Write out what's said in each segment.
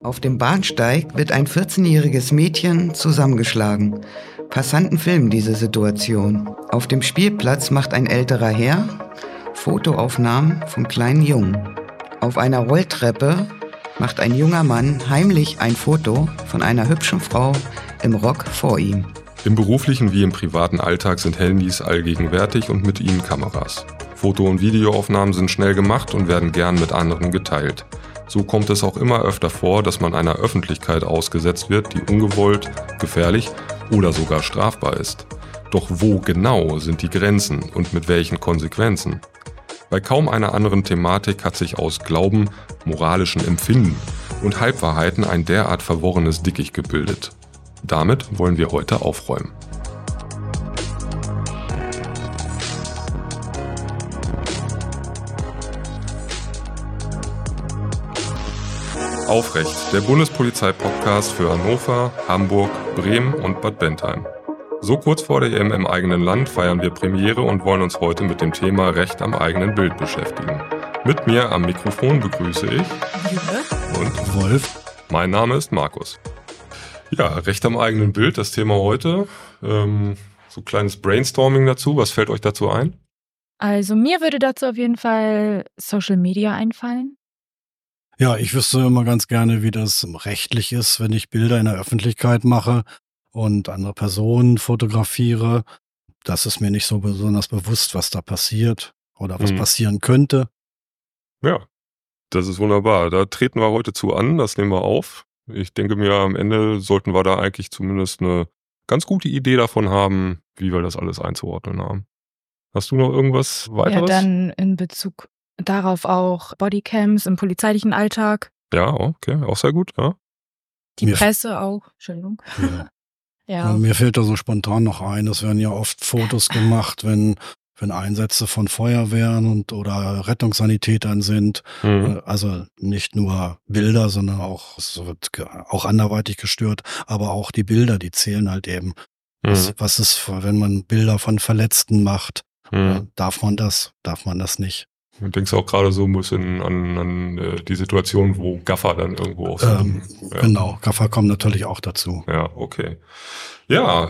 Auf dem Bahnsteig wird ein 14-jähriges Mädchen zusammengeschlagen. Passanten filmen diese Situation. Auf dem Spielplatz macht ein älterer Herr Fotoaufnahmen vom kleinen Jungen. Auf einer Rolltreppe macht ein junger Mann heimlich ein Foto von einer hübschen Frau im Rock vor ihm. Im beruflichen wie im privaten Alltag sind Handys allgegenwärtig und mit ihnen Kameras. Foto- und Videoaufnahmen sind schnell gemacht und werden gern mit anderen geteilt. So kommt es auch immer öfter vor, dass man einer Öffentlichkeit ausgesetzt wird, die ungewollt, gefährlich oder sogar strafbar ist. Doch wo genau sind die Grenzen und mit welchen Konsequenzen? Bei kaum einer anderen Thematik hat sich aus Glauben, moralischen Empfinden und Halbwahrheiten ein derart verworrenes Dickicht gebildet. Damit wollen wir heute aufräumen. Aufrecht, der Bundespolizei-Podcast für Hannover, Hamburg, Bremen und Bad Bentheim. So kurz vor der EM im eigenen Land feiern wir Premiere und wollen uns heute mit dem Thema Recht am eigenen Bild beschäftigen. Mit mir am Mikrofon begrüße ich Jule und Wolf. Mein Name ist Markus. Ja, Recht am eigenen Bild, das Thema heute. So kleines Brainstorming dazu. Was fällt euch dazu ein? Also mir würde dazu auf jeden Fall Social Media einfallen. Ja, ich wüsste immer ganz gerne, wie das rechtlich ist, wenn ich Bilder in der Öffentlichkeit mache und andere Personen fotografiere. Das ist mir nicht so besonders bewusst, was da passiert oder was passieren könnte. Ja, das ist wunderbar. Da treten wir heute zu an, das nehmen wir auf. Ich denke mir, am Ende sollten wir da eigentlich zumindest eine ganz gute Idee davon haben, wie wir das alles einzuordnen haben. Hast du noch irgendwas weiteres? Ja, dann in Bezug darauf auch Bodycams im polizeilichen Alltag. Ja, okay, auch sehr gut, ja. Die Mir- Presse auch, Entschuldigung. Ja. Ja, Mir fällt da so spontan noch ein, es werden ja oft Fotos gemacht, wenn Einsätze von Feuerwehren oder Rettungssanitätern sind. Also nicht nur Bilder, sondern auch, es wird auch anderweitig gestört, aber auch die Bilder, die zählen halt eben. Was ist, wenn man Bilder von Verletzten macht? Darf man das nicht? Du denkst auch gerade so ein bisschen an die Situation, wo Gaffer dann irgendwo auch sind. Genau, Gaffer kommen natürlich auch dazu. Ja, okay. Ja,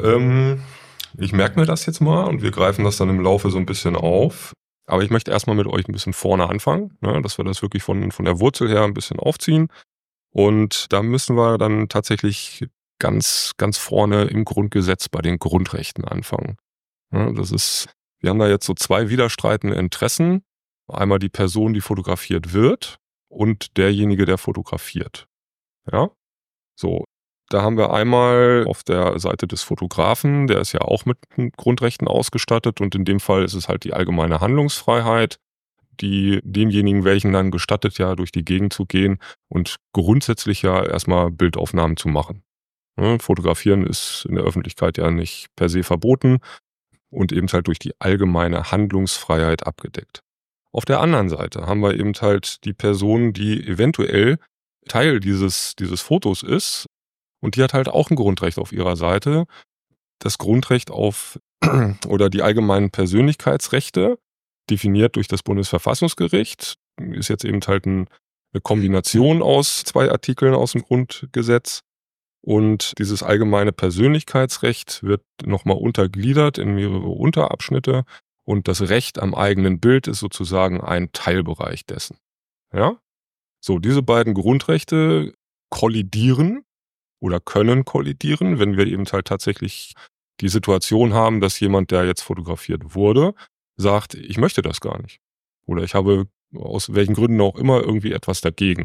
ich merke mir das jetzt mal und wir greifen das dann im Laufe so ein bisschen auf. Aber ich möchte erstmal mit euch ein bisschen vorne anfangen, ne, dass wir das wirklich von der Wurzel her ein bisschen aufziehen. Und da müssen wir dann tatsächlich ganz, ganz vorne im Grundgesetz bei den Grundrechten anfangen. Ja, wir haben da jetzt so zwei widerstreitende Interessen. Einmal die Person, die fotografiert wird und derjenige, der fotografiert. Ja, so. Da haben wir einmal auf der Seite des Fotografen, der ist ja auch mit Grundrechten ausgestattet und in dem Fall ist es halt die allgemeine Handlungsfreiheit, die demjenigen, welchen dann gestattet, ja durch die Gegend zu gehen und grundsätzlich ja erstmal Bildaufnahmen zu machen. Ja, Fotografieren ist in der Öffentlichkeit ja nicht per se verboten und eben halt durch die allgemeine Handlungsfreiheit abgedeckt. Auf der anderen Seite haben wir eben halt die Person, die eventuell Teil dieses Fotos ist und die hat halt auch ein Grundrecht auf ihrer Seite. Das Grundrecht auf oder die allgemeinen Persönlichkeitsrechte, definiert durch das Bundesverfassungsgericht, ist jetzt eben halt eine Kombination aus zwei Artikeln aus dem Grundgesetz. Und dieses allgemeine Persönlichkeitsrecht wird nochmal untergliedert in mehrere Unterabschnitte. Und das Recht am eigenen Bild ist sozusagen ein Teilbereich dessen. Ja? So, diese beiden Grundrechte kollidieren oder können kollidieren, wenn wir eben halt tatsächlich die Situation haben, dass jemand, der jetzt fotografiert wurde, sagt, ich möchte das gar nicht. Oder ich habe aus welchen Gründen auch immer irgendwie etwas dagegen.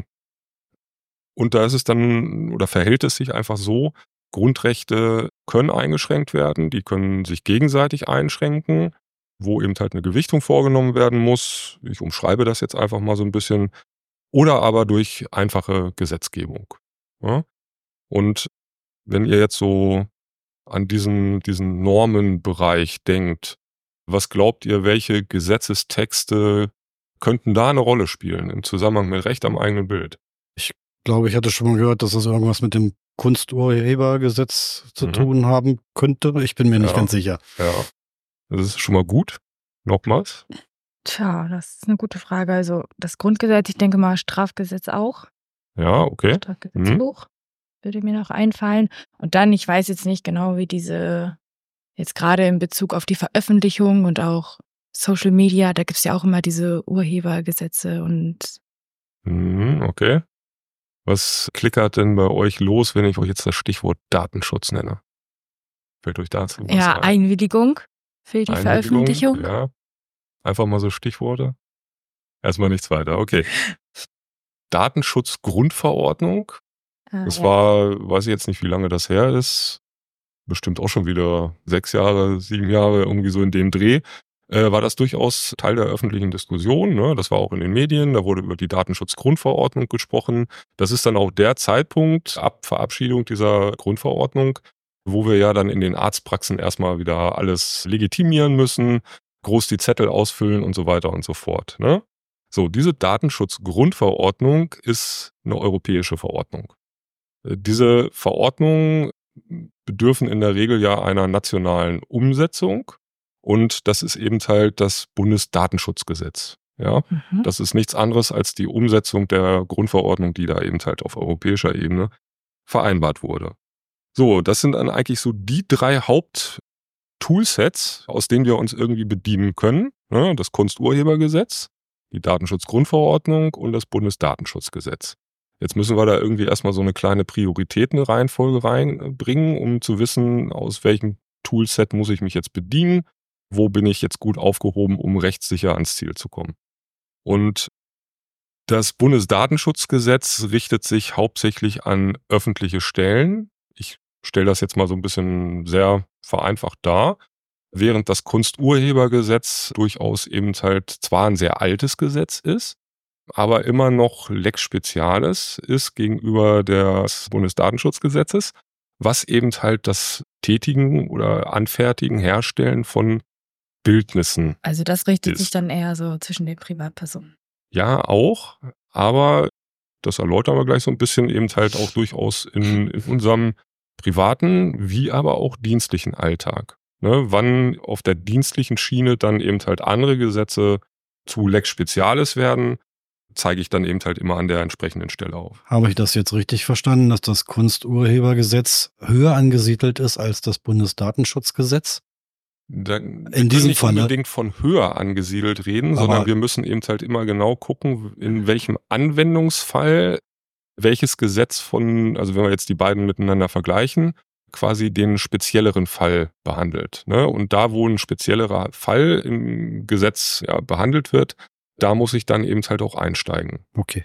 Und da ist es dann, oder verhält es sich einfach so, Grundrechte können eingeschränkt werden, die können sich gegenseitig einschränken, wo eben halt eine Gewichtung vorgenommen werden muss. Ich umschreibe das jetzt einfach mal so ein bisschen. Oder aber durch einfache Gesetzgebung. Ja? Und wenn ihr jetzt so an diesen Normenbereich denkt, was glaubt ihr, welche Gesetzestexte könnten da eine Rolle spielen im Zusammenhang mit Recht am eigenen Bild? Ich glaube, ich hatte schon mal gehört, dass das irgendwas mit dem Kunsturhebergesetz zu tun haben könnte. Ich bin mir nicht ganz sicher. Ja, das ist schon mal gut. Nochmals. tja, das ist eine gute Frage. Also das Grundgesetz, ich denke mal Strafgesetz auch. Ja, okay. Strafgesetzbuch würde mir noch einfallen. Und dann, ich weiß jetzt nicht genau, wie diese, jetzt gerade in Bezug auf die Veröffentlichung und auch Social Media, da gibt es ja auch immer diese Urhebergesetze und Okay. Was klickert denn bei euch los, wenn ich euch jetzt das Stichwort Datenschutz nenne? Fällt euch dazu was ja, ein? Einwilligung für die Veröffentlichung. Ja. Einfach mal so Stichworte. Erstmal nichts weiter, okay. Datenschutzgrundverordnung. Das war, weiß ich jetzt nicht, wie lange das her ist. Bestimmt auch schon wieder 6 Jahre, 7 Jahre, irgendwie so in dem Dreh. War das durchaus Teil der öffentlichen Diskussion. Ne? Das war auch in den Medien, da wurde über die Datenschutzgrundverordnung gesprochen. Das ist dann auch der Zeitpunkt ab Verabschiedung dieser Grundverordnung, wo wir ja dann in den Arztpraxen erstmal wieder alles legitimieren müssen, groß die Zettel ausfüllen und so weiter und so fort. Ne? So, diese Datenschutzgrundverordnung ist eine europäische Verordnung. Diese Verordnungen bedürfen in der Regel ja einer nationalen Umsetzung. Und das ist eben halt das Bundesdatenschutzgesetz. Ja, das ist nichts anderes als die Umsetzung der Grundverordnung, die da eben halt auf europäischer Ebene vereinbart wurde. So, das sind dann eigentlich so die 3 Haupttoolsets, aus denen wir uns irgendwie bedienen können. Ne? Das Kunsturhebergesetz, die Datenschutzgrundverordnung und das Bundesdatenschutzgesetz. Jetzt müssen wir da irgendwie erstmal so eine kleine Prioritätenreihenfolge reinbringen, um zu wissen, aus welchem Toolset muss ich mich jetzt bedienen. Wo bin ich jetzt gut aufgehoben, um rechtssicher ans Ziel zu kommen? Und das Bundesdatenschutzgesetz richtet sich hauptsächlich an öffentliche Stellen. Ich stelle das jetzt mal so ein bisschen sehr vereinfacht dar. Während das Kunsturhebergesetz durchaus eben halt zwar ein sehr altes Gesetz ist, aber immer noch Lex Specialis ist gegenüber des Bundesdatenschutzgesetzes, was eben halt das Tätigen oder Anfertigen, Herstellen von Bildnissen. Also das richtet sich dann eher so zwischen den Privatpersonen. Ja, auch, aber das erläutern wir gleich so ein bisschen, eben halt auch durchaus in unserem privaten wie aber auch dienstlichen Alltag. Ne, wann auf der dienstlichen Schiene dann eben halt andere Gesetze zu Lex Specialis werden, zeige ich dann eben halt immer an der entsprechenden Stelle auf. Habe ich das jetzt richtig verstanden, dass das Kunsturhebergesetz höher angesiedelt ist als das Bundesdatenschutzgesetz? In diesem Fall nicht unbedingt von höher angesiedelt reden, sondern wir müssen eben halt immer genau gucken, in welchem Anwendungsfall welches Gesetz also wenn wir jetzt die beiden miteinander vergleichen, quasi den spezielleren Fall behandelt. Ne? Und da, wo ein speziellerer Fall im Gesetz behandelt wird, da muss ich dann eben halt auch einsteigen. Okay.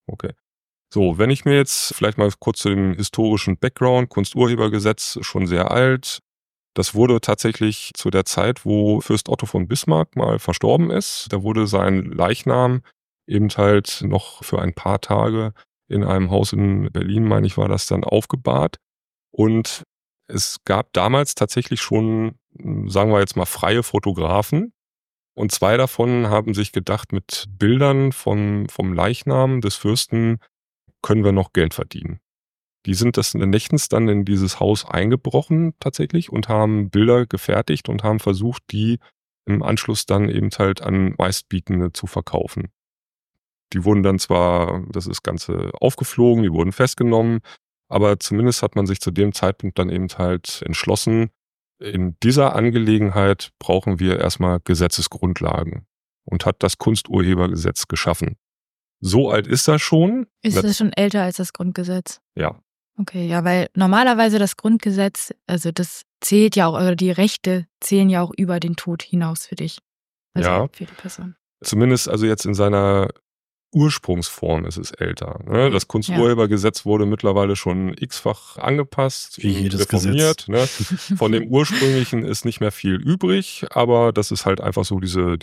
So, wenn ich mir jetzt vielleicht mal kurz zu dem historischen Background, Kunsturhebergesetz, schon sehr alt. Das wurde tatsächlich zu der Zeit, wo Fürst Otto von Bismarck mal verstorben ist. Da wurde sein Leichnam eben halt noch für ein paar Tage in einem Haus in Berlin, meine ich, war das dann aufgebahrt. Und es gab damals tatsächlich schon, sagen wir jetzt mal, freie Fotografen. Und 2 davon haben sich gedacht, mit Bildern vom Leichnam des Fürsten können wir noch Geld verdienen. Die sind des Nächtens dann in dieses Haus eingebrochen tatsächlich und haben Bilder gefertigt und haben versucht, die im Anschluss dann eben halt an Meistbietende zu verkaufen. Die wurden dann zwar, das ist Ganze aufgeflogen, die wurden festgenommen, aber zumindest hat man sich zu dem Zeitpunkt dann eben halt entschlossen, in dieser Angelegenheit brauchen wir erstmal Gesetzesgrundlagen und hat das Kunsturhebergesetz geschaffen. So alt ist das schon. Ist das schon älter als das Grundgesetz? Ja. Okay, ja, weil normalerweise das Grundgesetz, also das zählt ja auch, oder die Rechte zählen ja auch über den Tod hinaus für dich. Also für die Person. Zumindest also jetzt in seiner Ursprungsform ist es älter. Ne? Das Kunsturhebergesetz wurde mittlerweile schon x-fach angepasst, wie jedes reformiert. Gesetz. Ne? Von dem ursprünglichen ist nicht mehr viel übrig, aber das ist halt einfach so diese,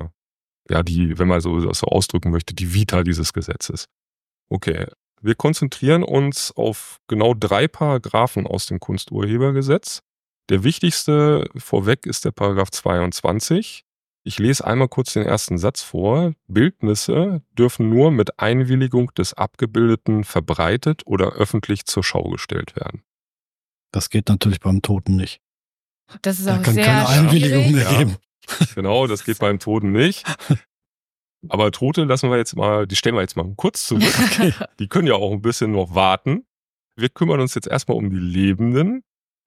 wenn man so das so ausdrücken möchte, die Vita dieses Gesetzes. Okay, wir konzentrieren uns auf genau 3 Paragraphen aus dem Kunsturhebergesetz. Der wichtigste vorweg ist der Paragraph 22. Ich lese einmal kurz den ersten Satz vor. Bildnisse dürfen nur mit Einwilligung des Abgebildeten verbreitet oder öffentlich zur Schau gestellt werden. Das geht natürlich beim Toten nicht. Das ist da auch kann sehr keine Einwilligung mehr geben. Genau, das geht beim Toten nicht. Aber Tote lassen wir jetzt mal, die stellen wir jetzt mal kurz zurück. Die können ja auch ein bisschen noch warten. Wir kümmern uns jetzt erstmal um die Lebenden.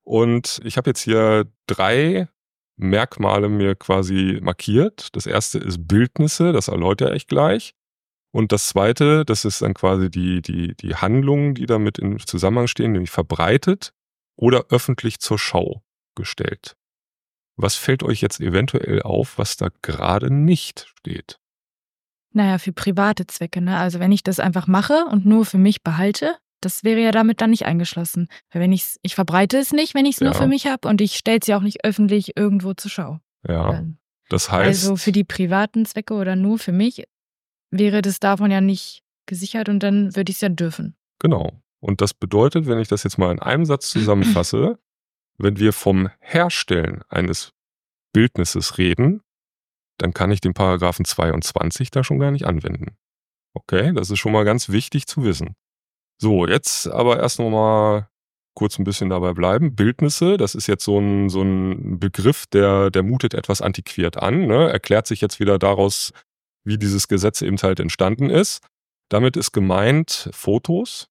Und ich habe jetzt hier 3 Merkmale mir quasi markiert. Das erste ist Bildnisse, das erläutere ich gleich. Und das zweite, das ist dann quasi die Handlungen, die damit im Zusammenhang stehen, nämlich verbreitet oder öffentlich zur Schau gestellt. Was fällt euch jetzt eventuell auf, was da gerade nicht steht? Naja, für private Zwecke, ne? Also wenn ich das einfach mache und nur für mich behalte, das wäre ja damit dann nicht eingeschlossen. Weil wenn ich verbreite es nicht, wenn ich es nur für mich habe und ich stelle es ja auch nicht öffentlich irgendwo zur Schau. Ja, das heißt... Also für die privaten Zwecke oder nur für mich wäre das davon ja nicht gesichert und dann würde ich es ja dürfen. Genau. Und das bedeutet, wenn ich das jetzt mal in einem Satz zusammenfasse, wenn wir vom Herstellen eines Bildnisses reden, dann kann ich den Paragraphen 22 da schon gar nicht anwenden. Okay, das ist schon mal ganz wichtig zu wissen. So, jetzt aber erst noch mal kurz ein bisschen dabei bleiben. Bildnisse, das ist jetzt so ein Begriff, der mutet etwas antiquiert an, ne? Erklärt sich jetzt wieder daraus, wie dieses Gesetz eben halt entstanden ist. Damit ist gemeint Fotos,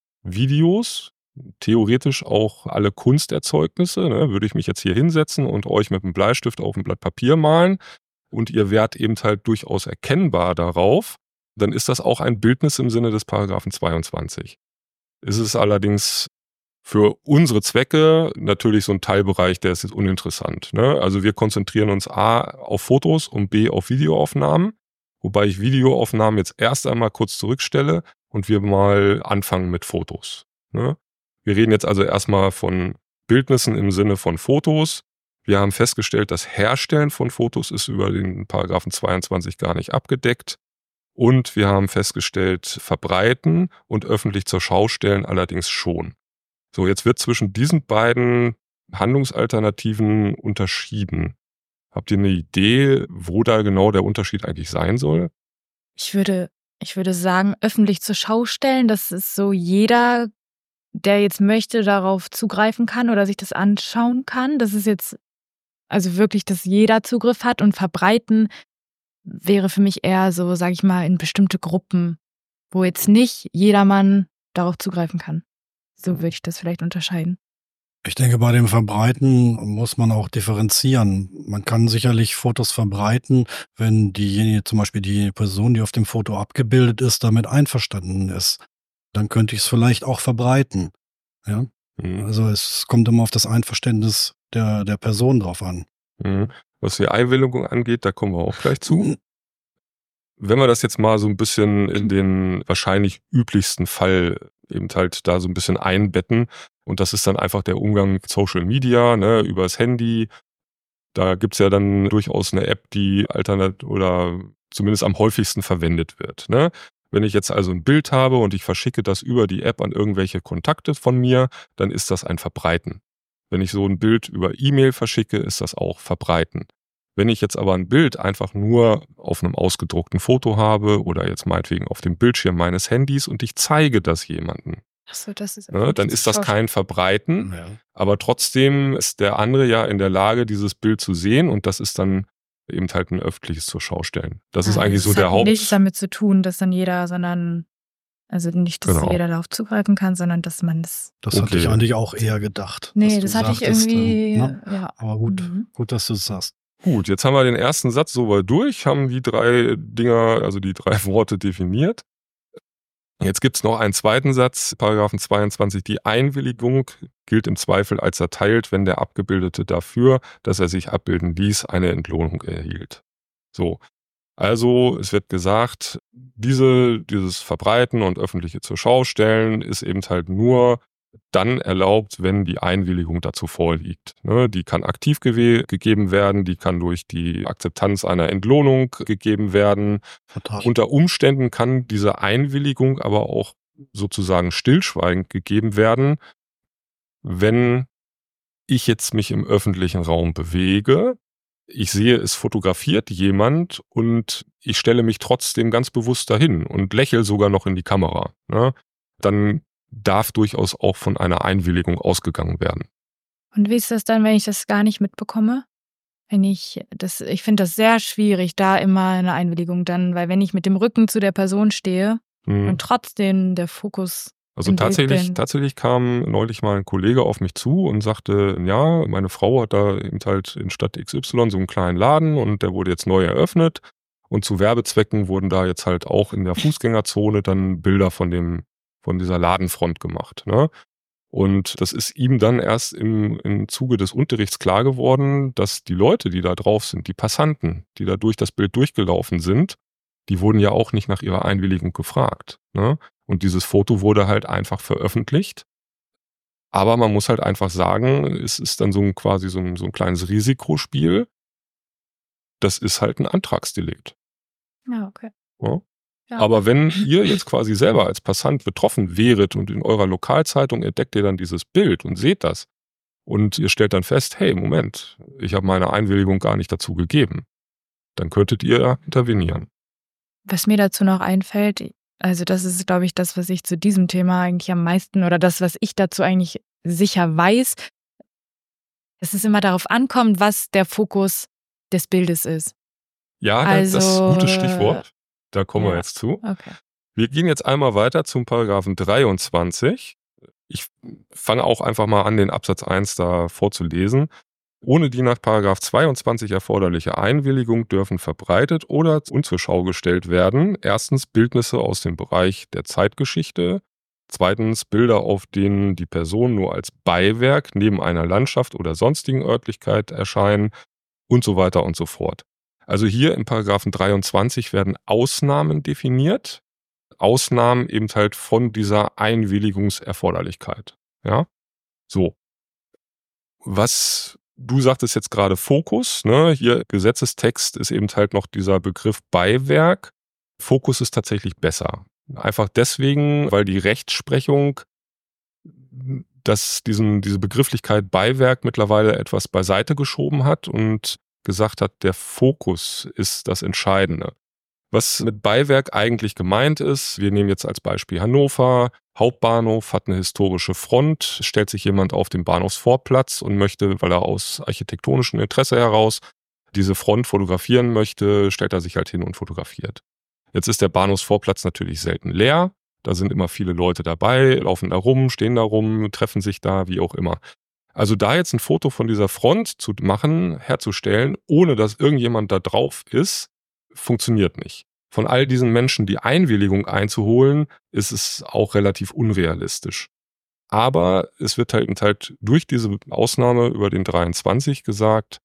Videos, theoretisch auch alle Kunsterzeugnisse, ne? Würde ich mich jetzt hier hinsetzen und euch mit einem Bleistift auf ein Blatt Papier malen und ihr wärt eben halt durchaus erkennbar darauf, dann ist das auch ein Bildnis im Sinne des Paragraphen 22. Ist es allerdings für unsere Zwecke natürlich so ein Teilbereich, der ist jetzt uninteressant, ne? Also wir konzentrieren uns A auf Fotos und B auf Videoaufnahmen, wobei ich Videoaufnahmen jetzt erst einmal kurz zurückstelle und wir mal anfangen mit Fotos, ne? Wir reden jetzt also erstmal von Bildnissen im Sinne von Fotos. Wir haben festgestellt, das Herstellen von Fotos ist über den Paragraphen 22 gar nicht abgedeckt. Und wir haben festgestellt, verbreiten und öffentlich zur Schau stellen allerdings schon. So, jetzt wird zwischen diesen beiden Handlungsalternativen unterschieden. Habt ihr eine Idee, wo da genau der Unterschied eigentlich sein soll? Ich würde sagen, öffentlich zur Schau stellen, das ist so jeder, der jetzt möchte, darauf zugreifen kann oder sich das anschauen kann. Das ist jetzt also wirklich, dass jeder Zugriff hat, und verbreiten wäre für mich eher so, sage ich mal, in bestimmte Gruppen, wo jetzt nicht jedermann darauf zugreifen kann. So würde ich das vielleicht unterscheiden. Ich denke, bei dem Verbreiten muss man auch differenzieren. Man kann sicherlich Fotos verbreiten, wenn diejenige, zum Beispiel die Person, die auf dem Foto abgebildet ist, damit einverstanden ist. Dann könnte ich es vielleicht auch verbreiten. Ja? Also es kommt immer auf das Einverständnis der Person drauf an. Was die Einwilligung angeht, da kommen wir auch gleich zu. Wenn wir das jetzt mal so ein bisschen in den wahrscheinlich üblichsten Fall eben halt da so ein bisschen einbetten, und das ist dann einfach der Umgang mit Social Media, ne, übers Handy. Da gibt's ja dann durchaus eine App, die alternativ oder zumindest am häufigsten verwendet wird, ne? Wenn ich jetzt also ein Bild habe und ich verschicke das über die App an irgendwelche Kontakte von mir, dann ist das ein Verbreiten. Wenn ich so ein Bild über E-Mail verschicke, ist das auch Verbreiten. Wenn ich jetzt aber ein Bild einfach nur auf einem ausgedruckten Foto habe oder jetzt meinetwegen auf dem Bildschirm meines Handys und ich zeige das jemandem, Das ist dann ist das kein Verbreiten, aber trotzdem ist der andere ja in der Lage, dieses Bild zu sehen, und das ist dann eben halt ein öffentliches zur Schau stellen. Das ist eigentlich so der Haupt... nichts damit zu tun, dass dann jeder, sondern also nicht, dass jeder darauf zugreifen kann, sondern dass man das... Das hatte ich eigentlich auch eher gedacht. Nee, das hatte ich irgendwie... Aber gut, dass du es sagst. Gut, jetzt haben wir den ersten Satz soweit durch, haben die 3 Dinger, also die 3 Worte definiert. Jetzt gibt's noch einen zweiten Satz, Paragraphen 22. Die Einwilligung gilt im Zweifel als erteilt, wenn der Abgebildete dafür, dass er sich abbilden ließ, eine Entlohnung erhielt. So, also es wird gesagt, dieses Verbreiten und öffentliche zur Schau stellen ist eben halt nur dann erlaubt, wenn die Einwilligung dazu vorliegt. Ne, die kann aktiv gegeben werden, die kann durch die Akzeptanz einer Entlohnung gegeben werden. Unter Umständen kann diese Einwilligung aber auch sozusagen stillschweigend gegeben werden, wenn ich jetzt mich im öffentlichen Raum bewege, ich sehe, es fotografiert jemand und ich stelle mich trotzdem ganz bewusst dahin und lächle sogar noch in die Kamera, ne, dann darf durchaus auch von einer Einwilligung ausgegangen werden. Und wie ist das dann, wenn ich das gar nicht mitbekomme? Ich finde das sehr schwierig, da immer eine Einwilligung dann, weil wenn ich mit dem Rücken zu der Person stehe und trotzdem der Fokus Also im Bild bin. tatsächlich kam neulich mal ein Kollege auf mich zu und sagte, ja, meine Frau hat da eben halt in Stadt XY so einen kleinen Laden und der wurde jetzt neu eröffnet und zu Werbezwecken wurden da jetzt halt auch in der Fußgängerzone dann Bilder von dieser Ladenfront gemacht, ne? Und das ist ihm dann erst im Zuge des Unterrichts klar geworden, dass die Leute, die da drauf sind, die Passanten, die da durch das Bild durchgelaufen sind, die wurden ja auch nicht nach ihrer Einwilligung gefragt, ne? Und dieses Foto wurde halt einfach veröffentlicht. Aber man muss halt einfach sagen, es ist dann quasi so ein kleines Risikospiel. Das ist halt ein Antragsdelikt. Ja, okay. Ja? Ja. Aber wenn ihr jetzt quasi selber als Passant betroffen wäret und in eurer Lokalzeitung entdeckt ihr dann dieses Bild und seht das und ihr stellt dann fest, hey, Moment, ich habe meine Einwilligung gar nicht dazu gegeben, dann könntet ihr intervenieren. Was mir dazu noch einfällt, also das ist, glaube ich, das, was ich zu diesem Thema eigentlich am meisten oder das, was ich dazu eigentlich sicher weiß, dass es immer darauf ankommt, was der Fokus des Bildes ist. Ja, das ist Also, ein gutes Stichwort. Da kommen wir ja. jetzt zu. Okay. Wir gehen jetzt einmal weiter zum Paragraphen 23. Ich fange auch einfach mal an, den Absatz 1 da vorzulesen. Ohne die nach Paragraph 22 erforderliche Einwilligung dürfen verbreitet oder zur Schau gestellt werden. Erstens Bildnisse aus dem Bereich der Zeitgeschichte. Zweitens Bilder, auf denen die Person nur als Beiwerk neben einer Landschaft oder sonstigen Örtlichkeit erscheinen und so weiter und so fort. Also hier im Paragraphen 23 werden Ausnahmen definiert. Ausnahmen eben halt von dieser Einwilligungserforderlichkeit. Ja? So. Du sagtest jetzt gerade Fokus, ne? Hier Gesetzestext ist eben halt noch dieser Begriff Beiwerk. Fokus ist tatsächlich besser. Einfach deswegen, weil die Rechtsprechung diese Begrifflichkeit Beiwerk mittlerweile etwas beiseite geschoben hat und gesagt hat, der Fokus ist das Entscheidende. Was mit Beiwerk eigentlich gemeint ist, wir nehmen jetzt als Beispiel Hannover, Hauptbahnhof hat eine historische Front, stellt sich jemand auf den Bahnhofsvorplatz und möchte, weil er aus architektonischem Interesse heraus diese Front fotografieren möchte, stellt er sich halt hin und fotografiert. Jetzt ist der Bahnhofsvorplatz natürlich selten leer, da sind immer viele Leute dabei, laufen da rum, stehen da rum, treffen sich da, wie auch immer. Also da jetzt ein Foto von dieser Front zu machen, herzustellen, ohne dass irgendjemand da drauf ist, funktioniert nicht. Von all diesen Menschen die Einwilligung einzuholen, ist es auch relativ unrealistisch. Aber es wird halt durch diese Ausnahme über den 23 gesagt,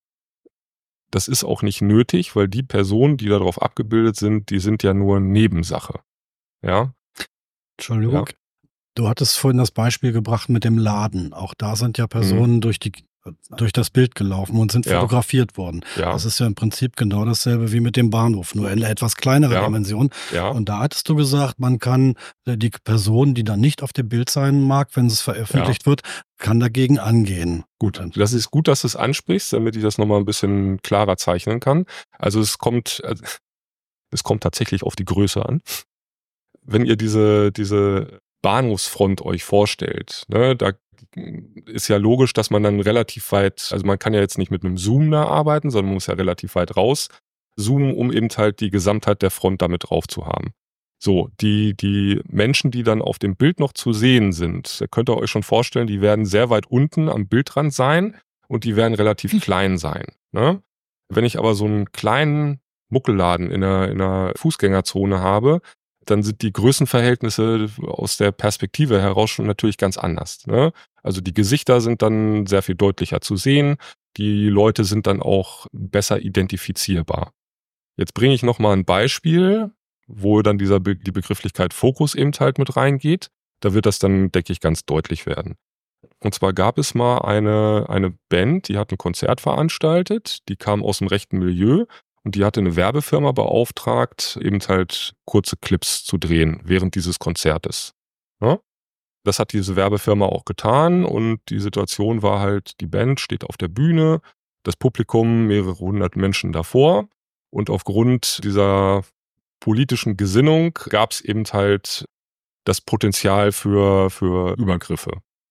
das ist auch nicht nötig, weil die Personen, die darauf abgebildet sind, die sind ja nur Nebensache. Ja? Entschuldigung. Ja. Du hattest vorhin das Beispiel gebracht mit dem Laden. Auch da sind ja Personen durch das Bild gelaufen und sind fotografiert worden. Ja. Das ist ja im Prinzip genau dasselbe wie mit dem Bahnhof, nur in einer etwas kleineren Dimension. Ja. Und da hattest du gesagt, man kann die Person, die dann nicht auf dem Bild sein mag, wenn es veröffentlicht wird, kann dagegen angehen. Gut, das ist gut, dass du es ansprichst, damit ich das nochmal ein bisschen klarer zeichnen kann. Also es kommt tatsächlich auf die Größe an. Wenn ihr diese Bahnhofsfront euch vorstellt, ne, da ist ja logisch, dass man dann relativ weit, also man kann ja jetzt nicht mit einem Zoom da arbeiten, sondern man muss ja relativ weit raus zoomen, um eben halt die Gesamtheit der Front damit drauf zu haben. So, die Menschen, die dann auf dem Bild noch zu sehen sind, da könnt ihr euch schon vorstellen, die werden sehr weit unten am Bildrand sein und die werden relativ klein sein. Ne? Wenn ich aber so einen kleinen Muckelladen in einer Fußgängerzone habe, dann sind die Größenverhältnisse aus der Perspektive heraus schon natürlich ganz anders. Ne? Also die Gesichter sind dann sehr viel deutlicher zu sehen. Die Leute sind dann auch besser identifizierbar. Jetzt bringe ich nochmal ein Beispiel, wo dann die Begrifflichkeit Fokus eben halt mit reingeht. Da wird das dann, denke ich, ganz deutlich werden. Und zwar gab es mal eine Band, die hat ein Konzert veranstaltet, die kam aus dem rechten Milieu. Und die hatte eine Werbefirma beauftragt, eben halt kurze Clips zu drehen während dieses Konzertes. Ja? Das hat diese Werbefirma auch getan und die Situation war halt, die Band steht auf der Bühne, das Publikum, mehrere hundert Menschen davor und aufgrund dieser politischen Gesinnung gab es eben halt das Potenzial für Übergriffe.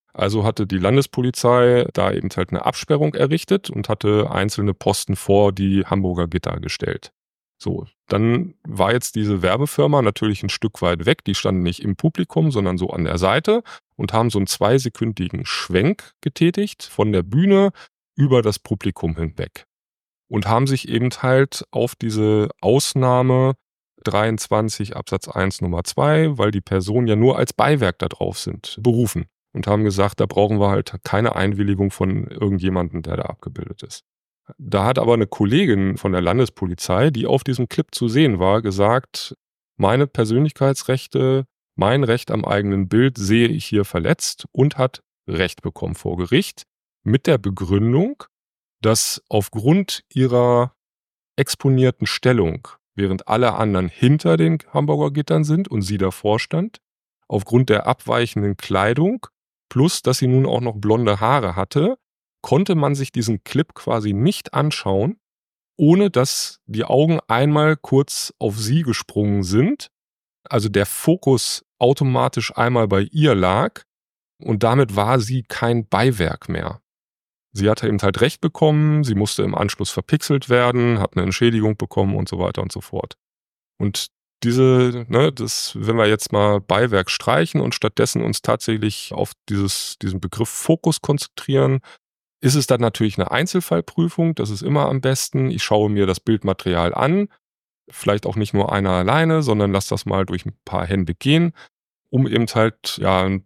Also hatte die Landespolizei da eben halt eine Absperrung errichtet und hatte einzelne Posten vor die Hamburger Gitter gestellt. So, dann war jetzt diese Werbefirma natürlich ein Stück weit weg. Die standen nicht im Publikum, sondern so an der Seite und haben so einen 2-sekündigen Schwenk getätigt von der Bühne über das Publikum hinweg. Und haben sich eben halt auf diese Ausnahme 23 Absatz 1 Nummer 2, weil die Personen ja nur als Beiwerk da drauf sind, berufen. Und haben gesagt, da brauchen wir halt keine Einwilligung von irgendjemandem, der da abgebildet ist. Da hat aber eine Kollegin von der Landespolizei, die auf diesem Clip zu sehen war, gesagt, meine Persönlichkeitsrechte, mein Recht am eigenen Bild sehe ich hier verletzt und hat Recht bekommen vor Gericht mit der Begründung, dass aufgrund ihrer exponierten Stellung, während alle anderen hinter den Hamburger Gittern sind und sie davor stand, aufgrund der abweichenden Kleidung, plus dass sie nun auch noch blonde Haare hatte, konnte man sich diesen Clip quasi nicht anschauen, ohne dass die Augen einmal kurz auf sie gesprungen sind, also der Fokus automatisch einmal bei ihr lag und damit war sie kein Beiwerk mehr. Sie hatte eben halt Recht bekommen, sie musste im Anschluss verpixelt werden, hat eine Entschädigung bekommen und so weiter und so fort. Und wenn wir jetzt mal Beiwerk streichen und stattdessen uns tatsächlich auf diesen Begriff Fokus konzentrieren, ist es dann natürlich eine Einzelfallprüfung, das ist immer am besten. Ich schaue mir das Bildmaterial an, vielleicht auch nicht nur einer alleine, sondern lasse das mal durch ein paar Hände gehen, um eben halt eine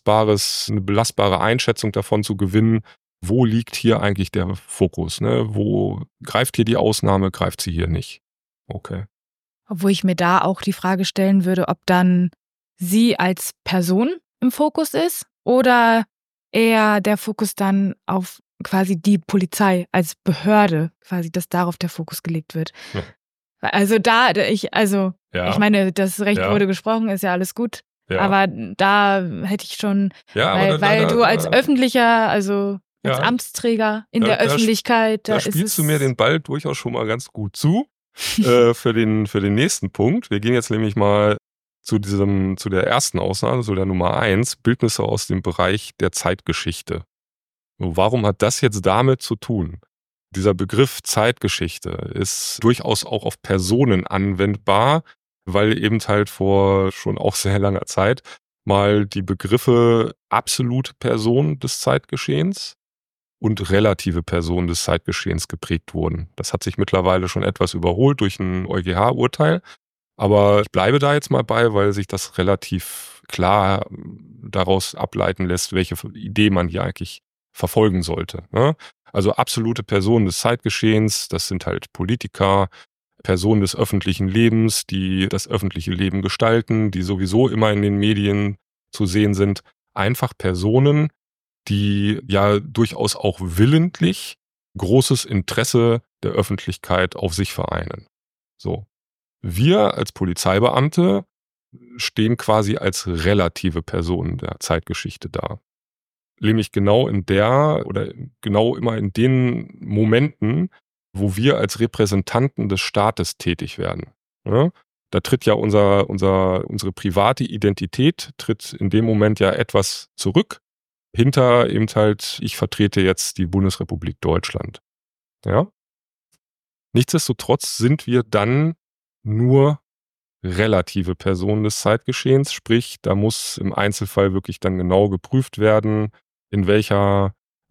belastbare Einschätzung davon zu gewinnen, wo liegt hier eigentlich der Fokus, ne? Wo greift hier die Ausnahme, greift sie hier nicht. Okay. Obwohl ich mir da auch die Frage stellen würde, ob dann sie als Person im Fokus ist oder eher der Fokus dann auf quasi die Polizei als Behörde, quasi, dass darauf der Fokus gelegt wird. Ja. Also ich meine, das Recht wurde gesprochen, ist ja alles gut. Ja. Aber da hätte ich schon, weil du als Öffentlicher, also als Amtsträger in der Öffentlichkeit, da spielst du mir den Ball durchaus schon mal ganz gut zu. Für den nächsten Punkt. Wir gehen jetzt nämlich mal zu der ersten Ausnahme, so der Nummer 1, Bildnisse aus dem Bereich der Zeitgeschichte. Warum hat das jetzt damit zu tun? Dieser Begriff Zeitgeschichte ist durchaus auch auf Personen anwendbar, weil eben halt vor schon auch sehr langer Zeit mal die Begriffe absolute Person des Zeitgeschehens und relative Personen des Zeitgeschehens geprägt wurden. Das hat sich mittlerweile schon etwas überholt durch ein EuGH-Urteil, aber ich bleibe da jetzt mal bei, weil sich das relativ klar daraus ableiten lässt, welche Idee man hier eigentlich verfolgen sollte, ne? Also absolute Personen des Zeitgeschehens, das sind halt Politiker, Personen des öffentlichen Lebens, die das öffentliche Leben gestalten, die sowieso immer in den Medien zu sehen sind. Einfach Personen, die ja durchaus auch willentlich großes Interesse der Öffentlichkeit auf sich vereinen. So. Wir als Polizeibeamte stehen quasi als relative Personen der Zeitgeschichte da. Nämlich genau immer in den Momenten, wo wir als Repräsentanten des Staates tätig werden. Ja? Da tritt ja unsere private Identität tritt in dem Moment ja etwas zurück. Hinter eben halt, ich vertrete jetzt die Bundesrepublik Deutschland. Ja? Nichtsdestotrotz sind wir dann nur relative Personen des Zeitgeschehens, sprich, da muss im Einzelfall wirklich dann genau geprüft werden, in welche,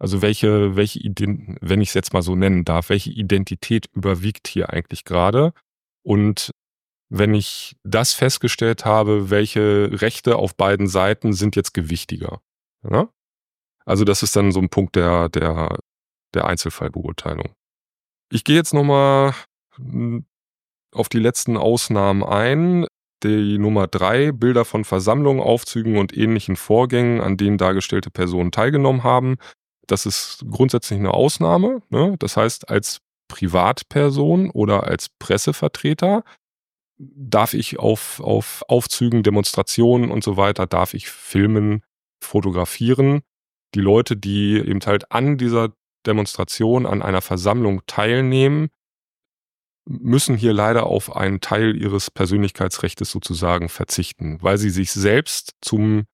wenn ich es jetzt mal so nennen darf, welche Identität überwiegt hier eigentlich gerade. Und wenn ich das festgestellt habe, welche Rechte auf beiden Seiten sind jetzt gewichtiger. Ja? Also das ist dann so ein Punkt der Einzelfallbeurteilung. Ich gehe jetzt nochmal auf die letzten Ausnahmen ein. Die Nummer 3, Bilder von Versammlungen, Aufzügen und ähnlichen Vorgängen, an denen dargestellte Personen teilgenommen haben. Das ist grundsätzlich eine Ausnahme. Ne? Das heißt, als Privatperson oder als Pressevertreter darf ich auf Aufzügen, Demonstrationen und so weiter, darf ich filmen, fotografieren. Die Leute, die eben halt an dieser Demonstration, an einer Versammlung teilnehmen, müssen hier leider auf einen Teil ihres Persönlichkeitsrechts sozusagen verzichten, weil sie sich selbst zum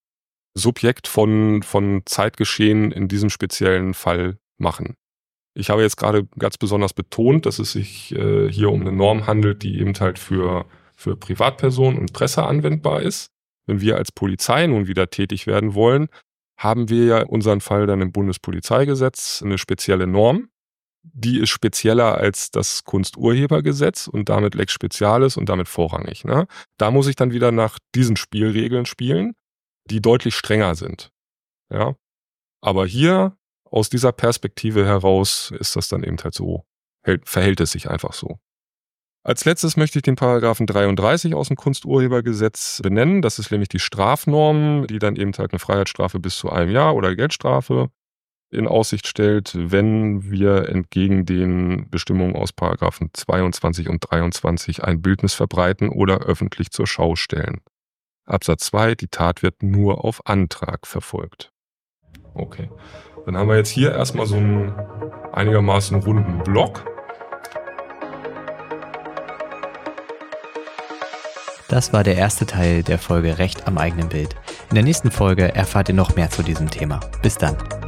Subjekt von Zeitgeschehen in diesem speziellen Fall machen. Ich habe jetzt gerade ganz besonders betont, dass es sich hier um eine Norm handelt, die eben halt für Privatpersonen und Presse anwendbar ist. Wenn wir als Polizei nun wieder tätig werden wollen, haben wir ja unseren Fall dann im Bundespolizeigesetz eine spezielle Norm. Die ist spezieller als das Kunsturhebergesetz und damit Lex Specialis und damit vorrangig. Ne? Da muss ich dann wieder nach diesen Spielregeln spielen, die deutlich strenger sind. Ja? Aber hier, aus dieser Perspektive heraus, ist das dann eben halt so, verhält es sich einfach so. Als letztes möchte ich den Paragraphen 33 aus dem Kunsturhebergesetz benennen. Das ist nämlich die Strafnorm, die dann eben halt eine Freiheitsstrafe bis zu 1 Jahr oder Geldstrafe in Aussicht stellt, wenn wir entgegen den Bestimmungen aus Paragraphen 22 und 23 ein Bildnis verbreiten oder öffentlich zur Schau stellen. Absatz 2, die Tat wird nur auf Antrag verfolgt. Okay, dann haben wir jetzt hier erstmal so einen einigermaßen runden Block. Das war der erste Teil der Folge Recht am eigenen Bild. In der nächsten Folge erfahrt ihr noch mehr zu diesem Thema. Bis dann.